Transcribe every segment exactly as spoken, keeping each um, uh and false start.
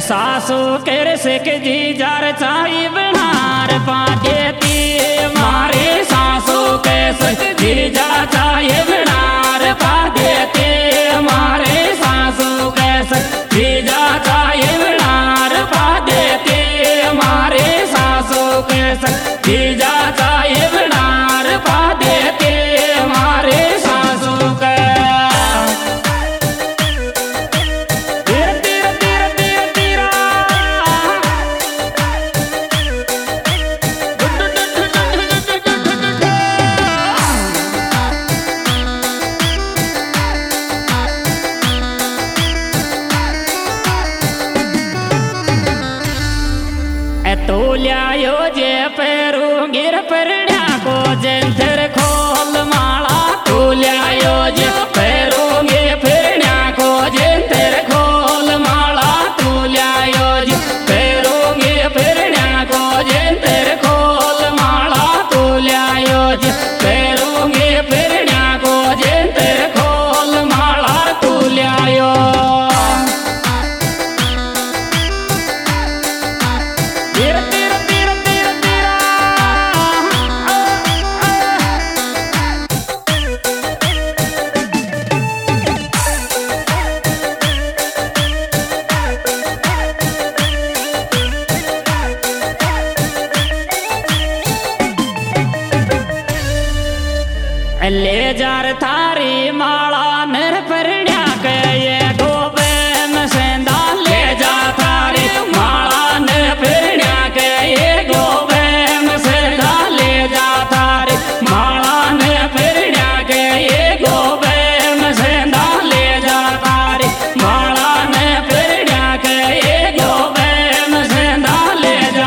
सासू कर सिक जी जार चाई बनार पा देती मारे सासू के सिक जी जार चाई बनार पा देती मारे सासू के सिक जी जार चाई बनार पा देती मारे सासू के सिक जी जार चाई बनार पा देती मारे सासू के तो लियायो जे पैरू गिर परण्या को जंतर खोल माला तो लियायो जे पैरू गिर परण्या को जंतर खोल माला तो लियायो जे पैरू गिर परण्या को जंतर खोल माला तो लियायो जे पैरू गिर परण्या को जंतर खोल माला तो लियायो ले जार थारी माला नर परण्या के ये गोबे में सेंदा ले जा थारी माला नर परण्या के ये गोबे में सेंदा ले जा थारी माला नर परण्या के ये गोबे में सेंदा ले जा थारी माला नर परण्या के ये गोबे में सेंदा ले जा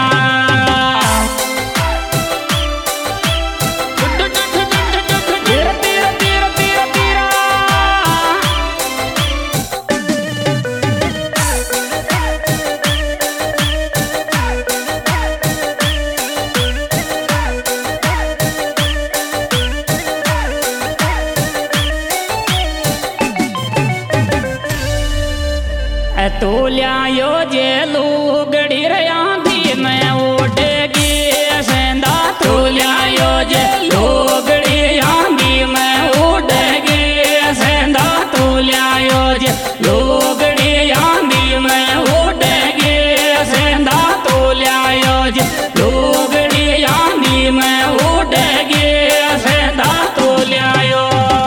तो लियायो जे लूगड़ी रयांधी में उड़ेगी सेंदा तो लियायो जे लूगड़ी यांधी में उड़ेगी सेंदा तो लियायो जे लूगड़ी यांधी में उड़ेगी सेंदा तो लियायो जे लूगड़ी यांधी में उड़ेगी सेंदा तो लियायो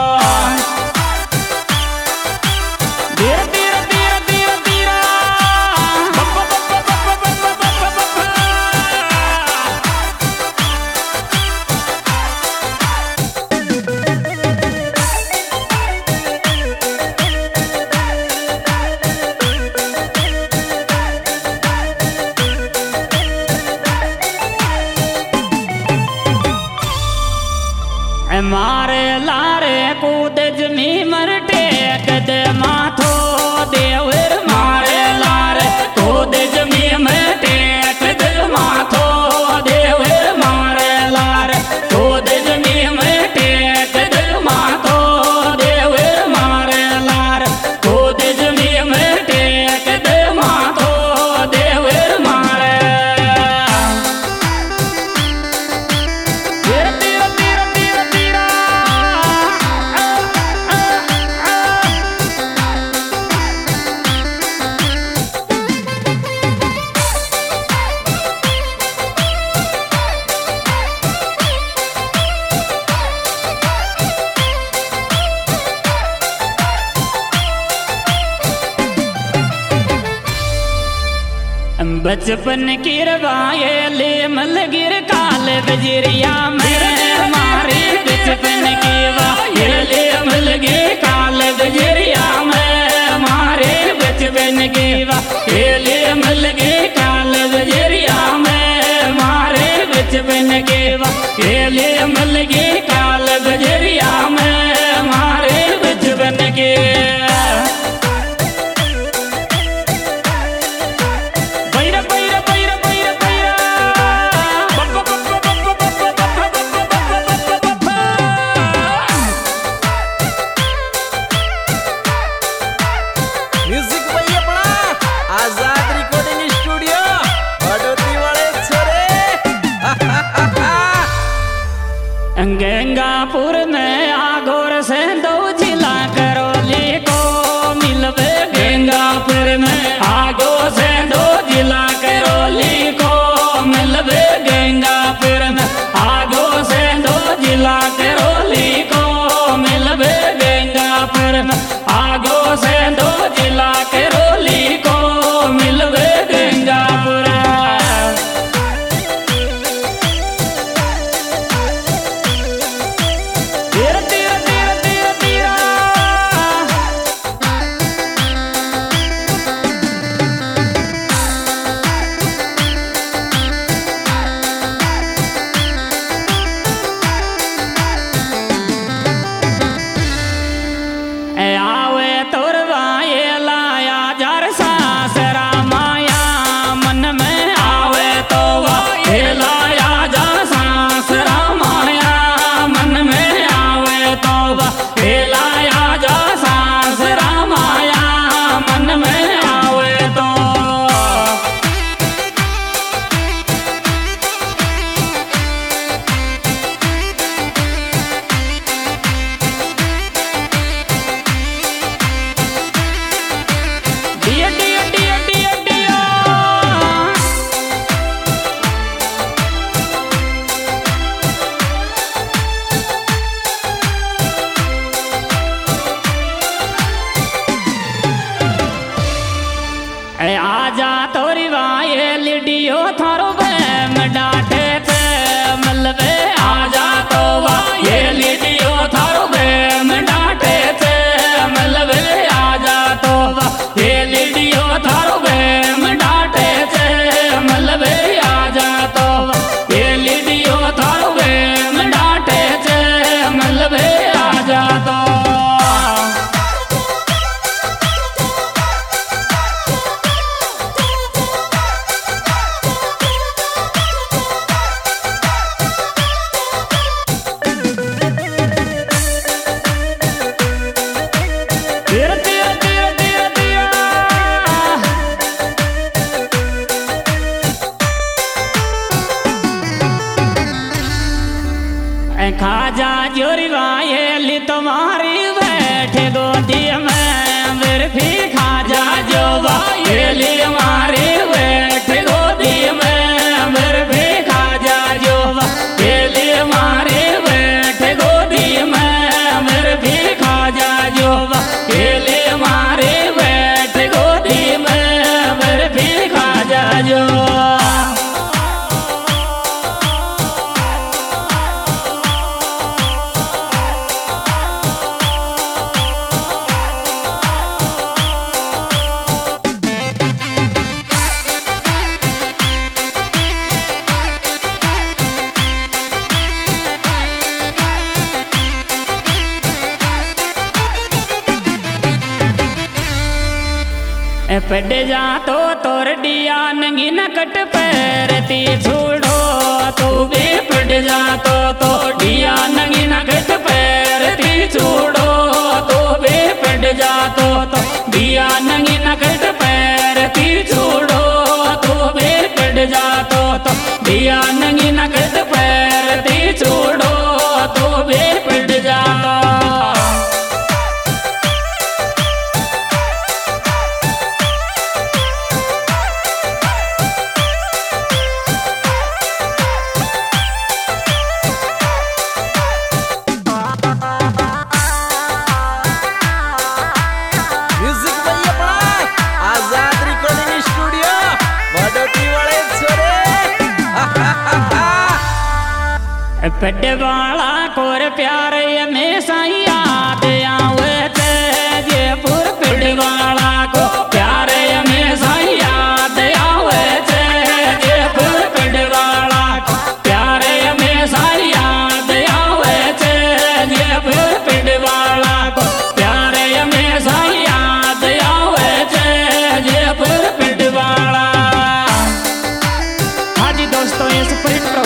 मारे लारे कूद जमी मर टेक दे माथो देवर मारे लारे कूद जमी मर टेक दे माथो देवर मारे लारे कूद जमी मर टेक दे माथो देवर मारे लारे कूद जमी मर टेक दे माथो देवर मारे बचपन की रवाये ले मल गिर काल बजरिया में मारे बचपन की वाये ले मल गिर काल बजरिया में मारे बचपन की वाये ले मल गिर काल बजरिया में मारे बचपन की वाये ले मल गिर काल बजरिया में मारे बचपन के गंगापुर में आगोर से दो जिला करौली को मिलवे गंगापुर में आगो से दो जिला करौली को मिलवे गंगापुर में आगो से दो जिला करौली को मिलवे गंगापुर में आगो से दो जिला करौली को मिलवे गंगापुर। आजा तोरी वाये लिडियो थारो बैम डाटे थे मलबे आजा तो वाये लिडियो थारो बैम डाटे थे मलबे आजा तो ये लिडियो थारो बैम डाटे थे मलबे आजा तो ये लिडियो थारो बैम डाटे थे मलबे आजा तो। खाजा जोरी वाये तुम्हारी बैठे गोदी में बर्फी खाजा जो वाये हमारी बैठे गोदी में बर्फी खाजा जो वाये हमारी बैठे गोदी में बर्फी खाजा जो वाये हमारी बैठे गोदी में बर्फी खाजा जो। पड़ जा तो तोर डिया नंगी नकट पैरती छोड़ो तू भी पड़ जा तो तो डिया नंगी नकट पैरती छोड़ो तू भी पड़ जा तो तो डिया नंगी नकट पैरती छोड़ो तू भी पड़ जा तो तो डिया नंगी नकट पैरती छोड़ो तू भी पड़ जा। पड्डे वाला कोर प्यार